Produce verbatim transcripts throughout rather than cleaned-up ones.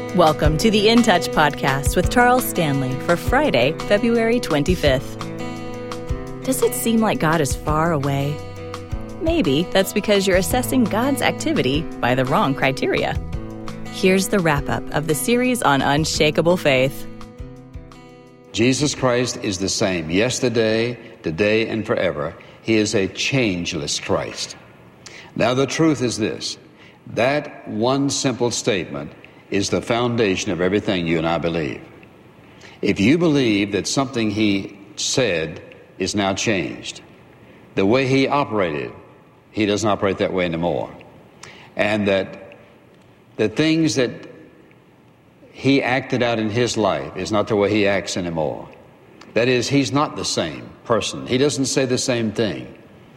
Welcome to the In Touch podcast with Charles Stanley for Friday, February twenty-fifth. Does it seem like God is far away? Maybe that's because you're assessing God's activity by the wrong criteria. Here's the wrap-up of the series on unshakable faith. Jesus Christ is the same yesterday, today, and forever. He is a changeless Christ. Now, the truth is this. That one simple statement is the foundation of everything you and I believe. If you believe that something he said is now changed, the way he operated, he doesn't operate that way anymore, and that the things that he acted out in his life is not the way he acts anymore. That is, he's not the same person. He doesn't say the same thing.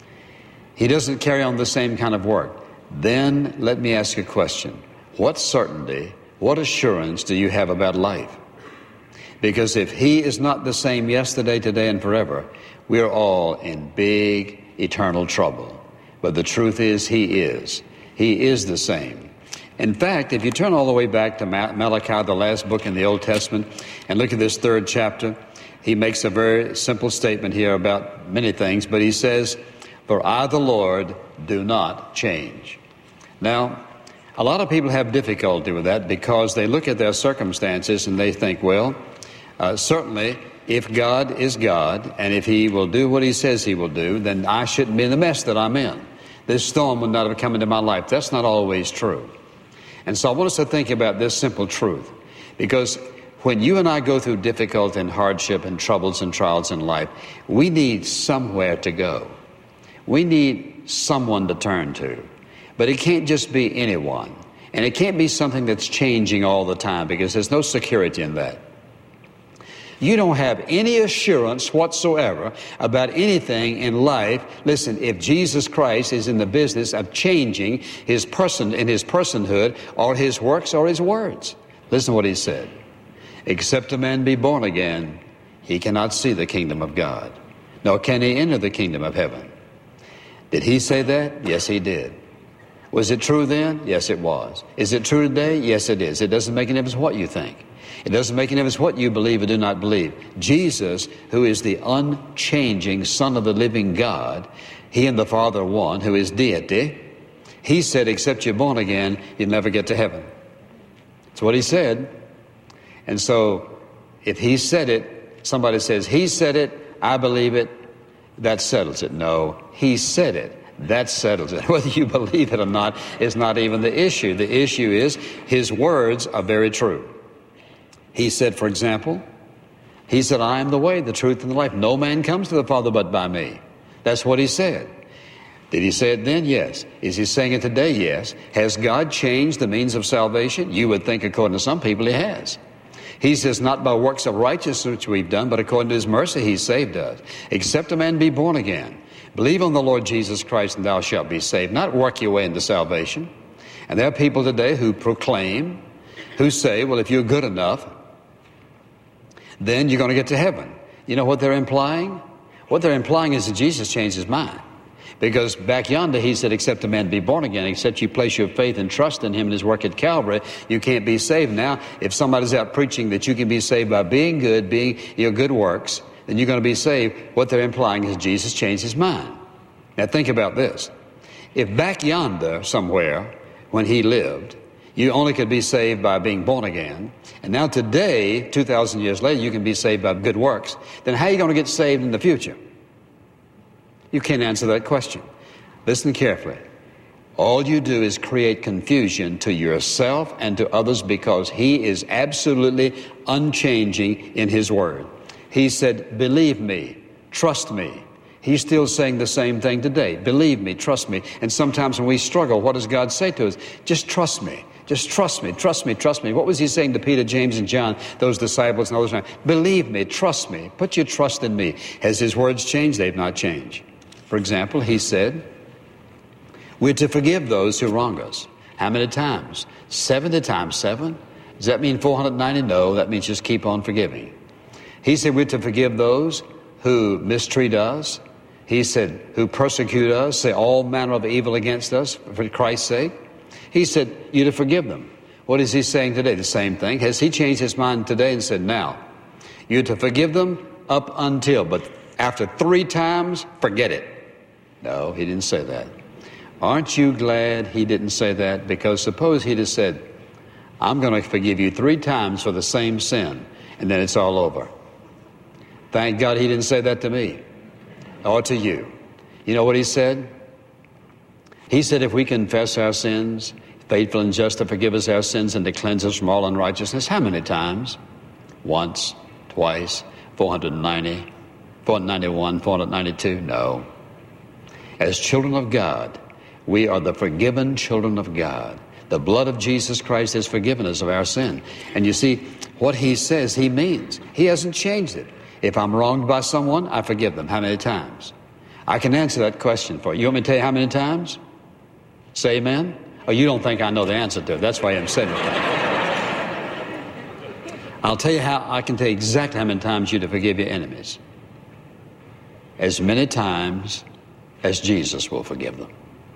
He doesn't carry on the same kind of work. Then let me ask you a question. What certainty, what assurance do you have about life? Because if he is not the same yesterday, today, and forever, we are all in big, eternal trouble. But the truth is, he is. He is the same. In fact, if you turn all the way back to Malachi, the last book in the Old Testament, and look at this third chapter, he makes a very simple statement here about many things, but he says, "For I, the Lord, do not change." Now, a lot of people have difficulty with that because they look at their circumstances and they think, well, uh, certainly if God is God and if he will do what he says he will do, then I shouldn't be in the mess that I'm in. This storm would not have come into my life. That's not always true. And so I want us to think about this simple truth, because when you and I go through difficulty and hardship and troubles and trials in life, we need somewhere to go. We need someone to turn to. But it can't just be anyone. And it can't be something that's changing all the time, because there's no security in that. You don't have any assurance whatsoever about anything in life. Listen, if Jesus Christ is in the business of changing his person in his personhood or his works or his words. Listen to what he said. "Except a man be born again, he cannot see the kingdom of God, nor can he enter the kingdom of heaven." Did he say that? Yes, he did. Was it true then? Yes, it was. Is it true today? Yes, it is. It doesn't make any difference what you think. It doesn't make any difference what you believe or do not believe. Jesus, who is the unchanging Son of the living God, he and the Father are one, who is deity, he said, except you're born again, you'll never get to heaven. That's what he said. And so if he said it, somebody says, he said it, I believe it, that settles it. No, he said it. That settles it. Whether you believe it or not is not even the issue. The issue is his words are very true. He said, for example, he said, "I am the way, the truth, and the life. No man comes to the Father but by me." That's what he said. Did he say it then? Yes. Is he saying it today? Yes. Has God changed the means of salvation? You would think, according to some people, he has. He says, not by works of righteousness which we've done, but according to his mercy he saved us. "Except a man be born again. Believe on the Lord Jesus Christ and thou shalt be saved." Not work your way into salvation. And there are people today who proclaim, who say, well, if you're good enough, then you're going to get to heaven. You know what they're implying? What they're implying is that Jesus changed his mind. Because back yonder he said, except a man be born again, except you place your faith and trust in him and his work at Calvary, you can't be saved. Now, if somebody's out preaching that you can be saved by being good, being your good works, then you're going to be saved. What they're implying is Jesus changed his mind. Now think about this. If back yonder somewhere, when he lived, you only could be saved by being born again, and now today, two thousand years later, you can be saved by good works, then how are you going to get saved in the future? You can't answer that question. Listen carefully. All you do is create confusion to yourself and to others, because he is absolutely unchanging in his word. He said, believe me, trust me. He's still saying the same thing today. Believe me, trust me. And sometimes when we struggle, what does God say to us? Just trust me. Just trust me, trust me, trust me. What was he saying to Peter, James, and John, those disciples and others? Believe me, trust me, put your trust in me. Has his words changed? They've not changed. For example, he said, we're to forgive those who wrong us. How many times? seventy times seven? Does that mean four hundred ninety? No, that means just keep on forgiving. He said we're to forgive those who mistreat us. He said, who persecute us, say all manner of evil against us for Christ's sake. He said, you're to forgive them. What is he saying today? The same thing. Has he changed his mind today and said, now, you're to forgive them up until, but after three times, forget it? No, he didn't say that. Aren't you glad he didn't say that? Because suppose he'd have said, I'm going to forgive you three times for the same sin, and then it's all over. Thank God he didn't say that to me or to you. You know what he said? He said if we confess our sins, faithful and just to forgive us our sins and to cleanse us from all unrighteousness. How many times? Once, twice, four hundred ninety, four hundred ninety-one, four hundred ninety-two? No. As children of God, we are the forgiven children of God. The blood of Jesus Christ has forgiven us of our sin. And you see, what he says, he means. He hasn't changed it. If I'm wronged by someone, I forgive them. How many times? I can answer that question for you. You want me to tell you how many times? Say amen? Oh, you don't think I know the answer to it. That's why I'm saying it. I'll tell you how, I can tell you exactly how many times you're to forgive your enemies. As many times as Jesus will forgive them.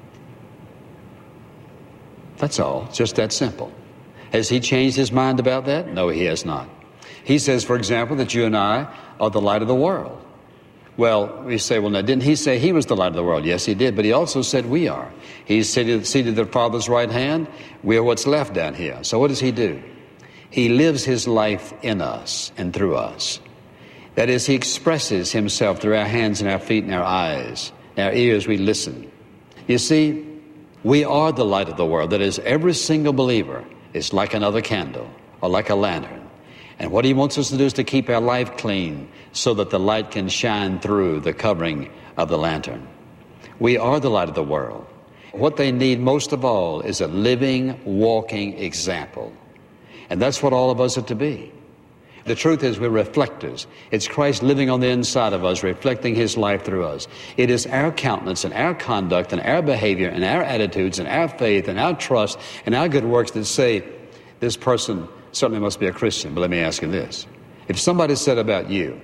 That's all. Just that simple. Has he changed his mind about that? No, he has not. He says, for example, that you and I are the light of the world. Well, we say, well, now, didn't he say he was the light of the world? Yes, he did, but he also said we are. He's seated, seated at the Father's right hand. We are what's left down here. So what does he do? He lives his life in us and through us. That is, he expresses himself through our hands and our feet and our eyes. Our ears, we listen. You see, we are the light of the world. That is, every single believer is like another candle or like a lantern. And what he wants us to do is to keep our life clean so that the light can shine through the covering of the lantern. We are the light of the world. What they need most of all is a living, walking example. And that's what all of us are to be. The truth is we're reflectors. It's Christ living on the inside of us, reflecting his life through us. It is our countenance and our conduct and our behavior and our attitudes and our faith and our trust and our good works that say this person certainly must be a Christian. But let me ask you this. If somebody said about you,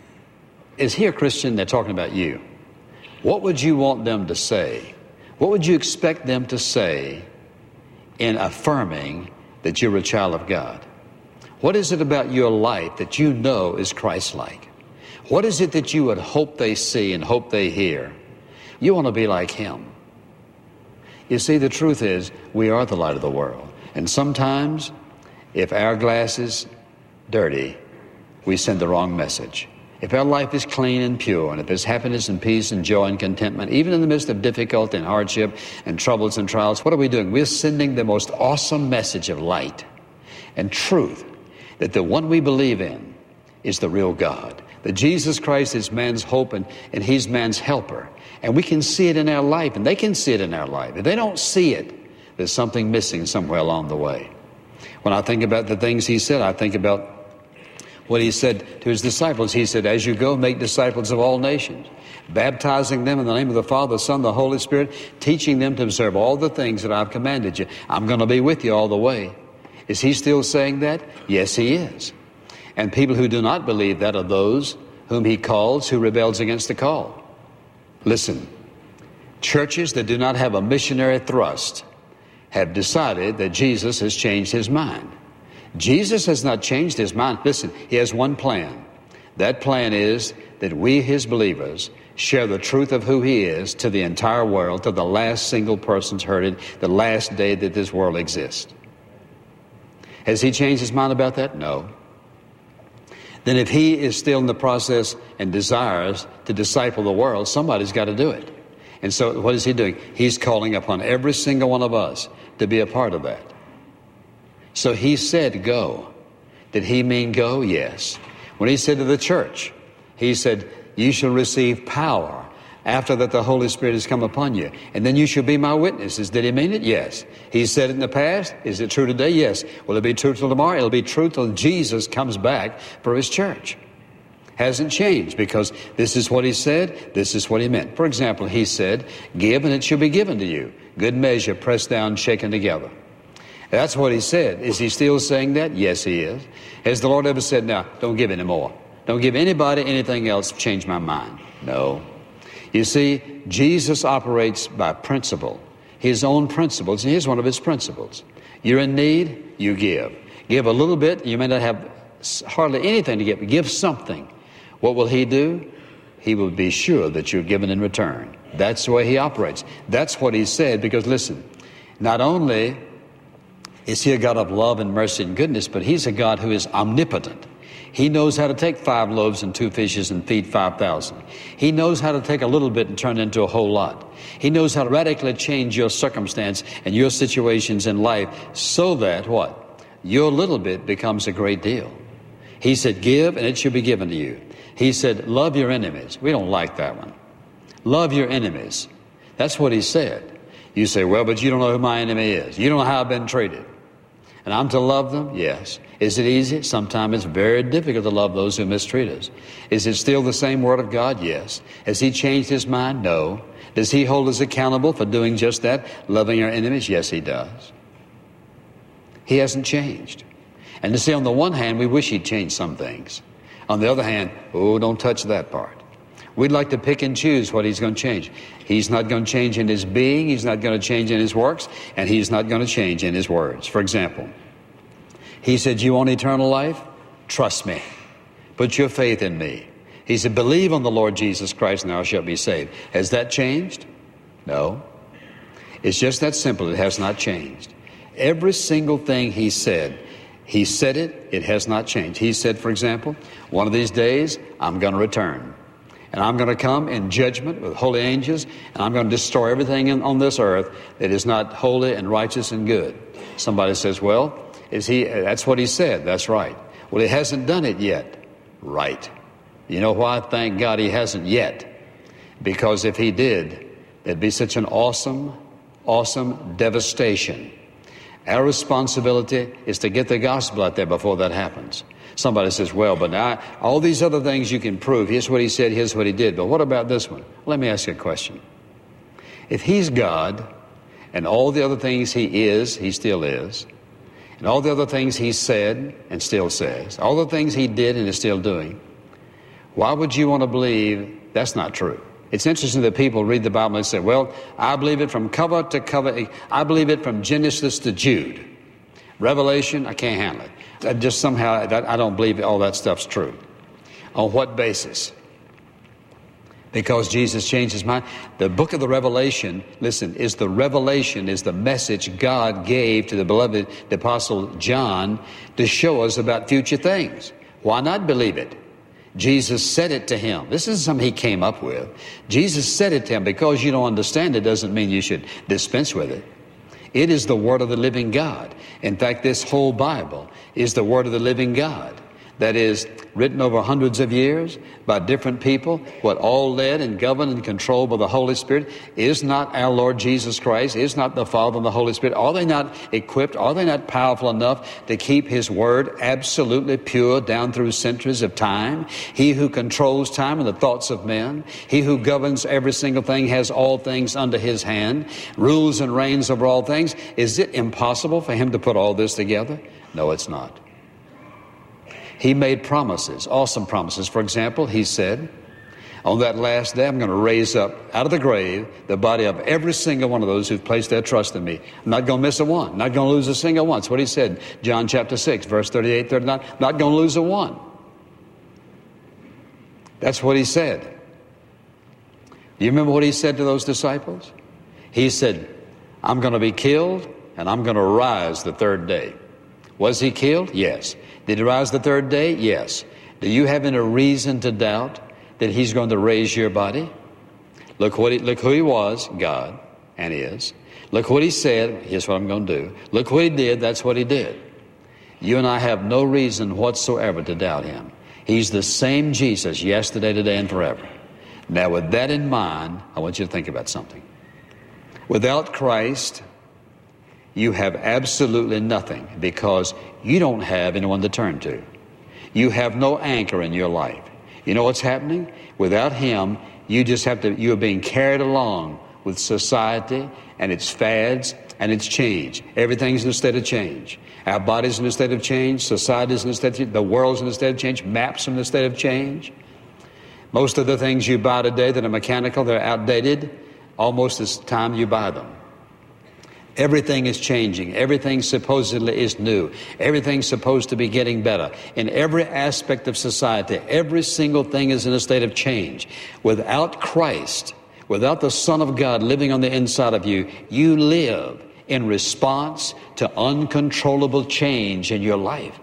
is he a Christian? They're talking about you. What would you want them to say? What would you expect them to say in affirming that you're a child of God? What is it about your life that you know is Christ-like? What is it that you would hope they see and hope they hear? You want to be like him. You see, the truth is, we are the light of the world. And sometimes, if our glass is dirty, we send the wrong message. If our life is clean and pure, and if there's happiness and peace and joy and contentment, even in the midst of difficulty and hardship and troubles and trials, what are we doing? We're sending the most awesome message of light and truth, that the one we believe in is the real God, that Jesus Christ is man's hope and, and he's man's helper. And we can see it in our life, and they can see it in our life. If they don't see it, there's something missing somewhere along the way. When I think about the things he said, I think about what he said to his disciples. He said, as you go, make disciples of all nations, baptizing them in the name of the Father, the Son, the Holy Spirit, teaching them to observe all the things that I've commanded you. I'm going to be with you all the way. Is he still saying that? Yes, he is. And people who do not believe that are those whom he calls, who rebels against the call. Listen, churches that do not have a missionary thrust have decided that Jesus has changed his mind. Jesus has not changed his mind. Listen, he has one plan. That plan is that we, his believers, share the truth of who he is to the entire world, to the last single person's heard it, the last day that this world exists. Has he changed his mind about that? No. Then if he is still in the process and desires to disciple the world, somebody's got to do it. And so what is he doing? He's calling upon every single one of us to be a part of that. So he said, go. Did he mean go? Yes. When he said to the church, he said, you shall receive power after that the Holy Spirit has come upon you, and then you shall be my witnesses. Did he mean it? Yes. He said it in the past. Is it true today? Yes. Will it be true till tomorrow? It'll be true till Jesus comes back for his church. Hasn't changed, because this is what he said, this is what he meant. For example, he said, give and it shall be given to you. Good measure, pressed down, shaken together. That's what he said. Is he still saying that? Yes, he is. Has the Lord ever said, now, don't give any more. Don't give anybody anything else, change my mind? No. You see, Jesus operates by principle, his own principles, and here's one of his principles. You're in need, you give. Give a little bit. You may not have hardly anything to give, but give something. What will he do? He will be sure that you're given in return. That's the way he operates. That's what he said, because listen, not only is he a God of love and mercy and goodness, but he's a God who is omnipotent. He knows how to take five loaves and two fishes and feed five thousand. He knows how to take a little bit and turn it into a whole lot. He knows how to radically change your circumstance and your situations in life so that what? Your little bit becomes a great deal. He said, give and it shall be given to you. He said, love your enemies. We don't like that one. Love your enemies. That's what he said. You say, well, but you don't know who my enemy is. You don't know how I've been treated. And I'm to love them? Yes. Is it easy? Sometimes it's very difficult to love those who mistreat us. Is it still the same Word of God? Yes. Has he changed his mind? No. Does he hold us accountable for doing just that, loving our enemies? Yes, he does. He hasn't changed. And to say, on the one hand, we wish he'd changed some things. On the other hand, oh, don't touch that part. We'd like to pick and choose what he's going to change. He's not going to change in his being. He's not going to change in his works. And he's not going to change in his words. For example, he said, you want eternal life? Trust me. Put your faith in me. He said, believe on the Lord Jesus Christ and thou shalt be saved. Has that changed? No. It's just that simple. It has not changed. Every single thing he said, he said it, it has not changed. He said, for example, one of these days, I'm going to return. And I'm going to come in judgment with holy angels, and I'm going to destroy everything in, on this earth that is not holy and righteous and good. Somebody says, well, is he? That's what he said. That's right. Well, he hasn't done it yet. Right. You know why? Thank God he hasn't yet. Because if he did, there'd be such an awesome, awesome devastation. Our responsibility is to get the gospel out there before that happens. Somebody says, well, but now all these other things you can prove. Here's what he said, here's what he did. But what about this one? Let me ask you a question. If he's God, and all the other things he is, he still is, and all the other things he said and still says, all the things he did and is still doing, why would you want to believe that's not true? It's interesting that people read the Bible and say, well, I believe it from cover to cover. I believe it from Genesis to Jude. Revelation, I can't handle it. I just somehow, I don't believe all that stuff's true. On what basis? Because Jesus changed his mind. The book of the Revelation, listen, is the revelation, is the message God gave to the beloved the Apostle John to show us about future things. Why not believe it? Jesus said it to him. This isn't something he came up with. Jesus said it to him. Because you don't understand it doesn't mean you should dispense with it. It is the Word of the living God. In fact, this whole Bible is the Word of the living God. That is written over hundreds of years by different people, what all led and governed and controlled by the Holy Spirit. Is not our Lord Jesus Christ, is not the Father and the Holy Spirit, are they not equipped, are they not powerful enough to keep his word absolutely pure down through centuries of time? He who controls time and the thoughts of men, he who governs every single thing, has all things under his hand, rules and reigns over all things. Is it impossible for him to put all this together? No, it's not. He made promises, awesome promises. For example, he said, on that last day, I'm going to raise up out of the grave the body of every single one of those who've placed their trust in me. I'm not going to miss a one. Not going to lose a single one. That's what he said. John chapter six, verse thirty-eight, thirty-nine. Not going to lose a one. That's what he said. Do you remember what he said to those disciples? He said, I'm going to be killed and I'm going to rise the third day. Was he killed? Yes. Did he rise the third day? Yes. Do you have any reason to doubt that he's going to raise your body? Look what he, look who he was, God, and is. Look what he said, here's what I'm going to do. Look what he did, that's what he did. You and I have no reason whatsoever to doubt him. He's the same Jesus yesterday, today, and forever. Now, with that in mind, I want you to think about something. Without Christ, you have absolutely nothing, because you don't have anyone to turn to. You have no anchor in your life. You know what's happening? Without him, you just have to, you are being carried along with society and its fads and its change. Everything's in a state of change. Our body's in a state of change. Society's in a state of change. The world's in a state of change. Maps are in a state of change. Most of the things you buy today that are mechanical, they're outdated almost as time you buy them. Everything is changing. Everything supposedly is new. Everything's supposed to be getting better. In every aspect of society, every single thing is in a state of change. Without Christ, without the Son of God living on the inside of you, you live in response to uncontrollable change in your life.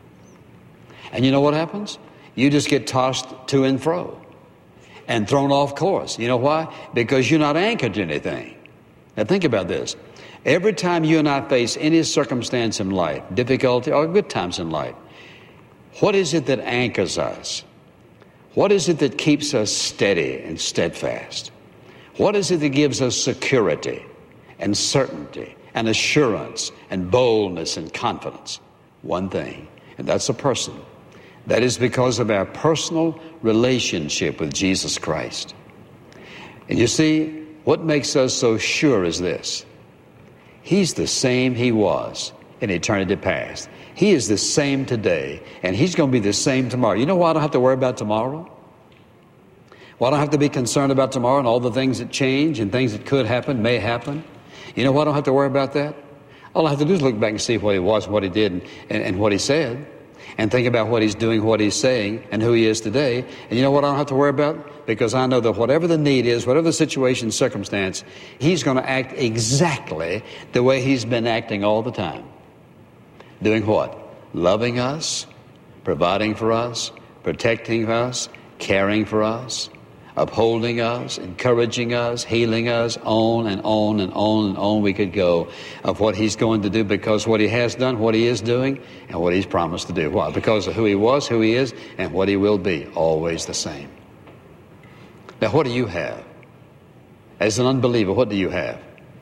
And you know what happens? You just get tossed to and fro and thrown off course. You know why? Because you're not anchored to anything. Now think about this. Every time you and I face any circumstance in life, difficulty or good times in life, what is it that anchors us? What is it that keeps us steady and steadfast? What is it that gives us security and certainty and assurance and boldness and confidence? One thing, and that's a person. That is because of our personal relationship with Jesus Christ. And you see, what makes us so sure is this. He's the same he was in eternity past. He is the same today, and he's going to be the same tomorrow. You know why I don't have to worry about tomorrow? Why I don't have to be concerned about tomorrow and all the things that change and things that could happen, may happen? You know why I don't have to worry about that? All I have to do is look back and see what he was, what he did, and, and what he said, and think about what he's doing, what he's saying, and who he is today. And you know what I don't have to worry about? Because I know that whatever the need is, whatever the situation, circumstance, he's going to act exactly the way he's been acting all the time. Doing what? Loving us, providing for us, protecting us, caring for us, upholding us, encouraging us, healing us, on and on and on and on we could go of what he's going to do, because what he has done, what he is doing, and what he's promised to do. Why? Because of who he was, who he is, and what he will be, always the same. Now, what do you have? As an unbeliever, what do you have?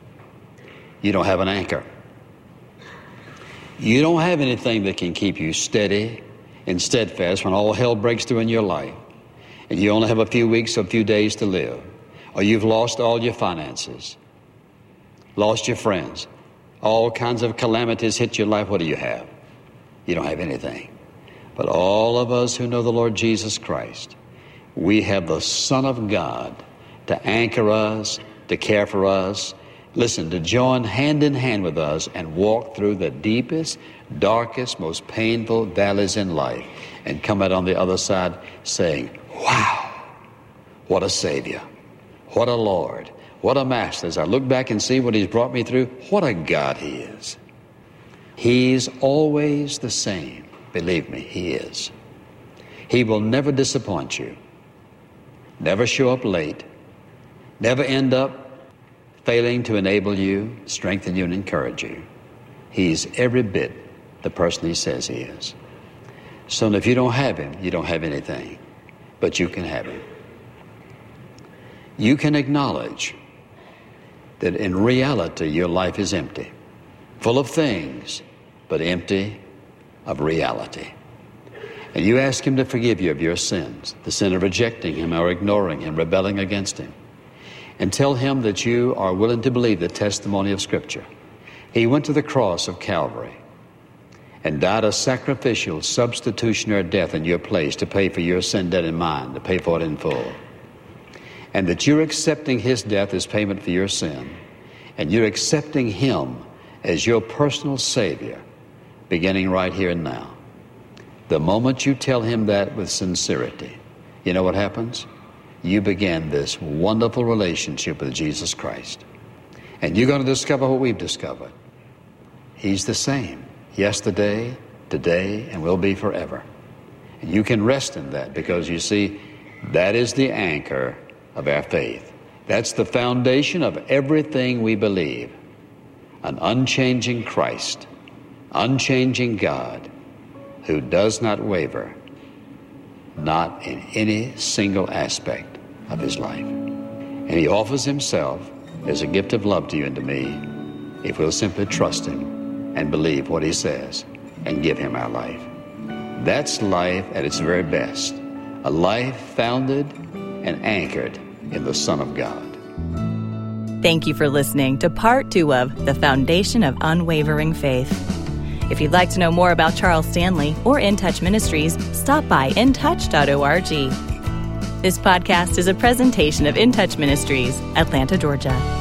You don't have an anchor. You don't have anything that can keep you steady and steadfast when all hell breaks through in your life, and you only have a few weeks or a few days to live, or you've lost all your finances, lost your friends, all kinds of calamities hit your life. What do you have? You don't have anything. But all of us who know the Lord Jesus Christ, we have the Son of God to anchor us, to care for us, listen, to join hand in hand with us and walk through the deepest, darkest, most painful valleys in life and come out on the other side saying, wow, what a Savior, what a Lord, what a Master. As I look back and see what he's brought me through, what a God he is. He's always the same. Believe me, he is. He will never disappoint you, never show up late, never end up failing to enable you, strengthen you, and encourage you. He's every bit the person he says he is. So if you don't have him, you don't have anything. But you can have him. You can acknowledge that in reality your life is empty, full of things, but empty of reality. And you ask him to forgive you of your sins, the sin of rejecting him or ignoring him, rebelling against him. And tell him that you are willing to believe the testimony of Scripture. He went to the cross of Calvary and died a sacrificial, substitutionary death in your place to pay for your sin debt and mine, to pay for it in full. And that you're accepting his death as payment for your sin, and you're accepting him as your personal Savior, beginning right here and now. The moment you tell him that with sincerity, you know what happens? You begin this wonderful relationship with Jesus Christ. And you're going to discover what we've discovered. He's the same yesterday, today, and will be forever. And you can rest in that, because you see, that is the anchor of our faith. That's the foundation of everything we believe. An unchanging Christ, unchanging God, who does not waver, not in any single aspect of his life. And he offers himself as a gift of love to you and to me if we'll simply trust him and believe what he says and give him our life. That's life at its very best, a life founded and anchored in the Son of God. Thank you for listening to part two of The Foundation of Unwavering Faith. If you'd like to know more about Charles Stanley or In Touch Ministries, stop by in touch dot org. This podcast is a presentation of In Touch Ministries, Atlanta, Georgia.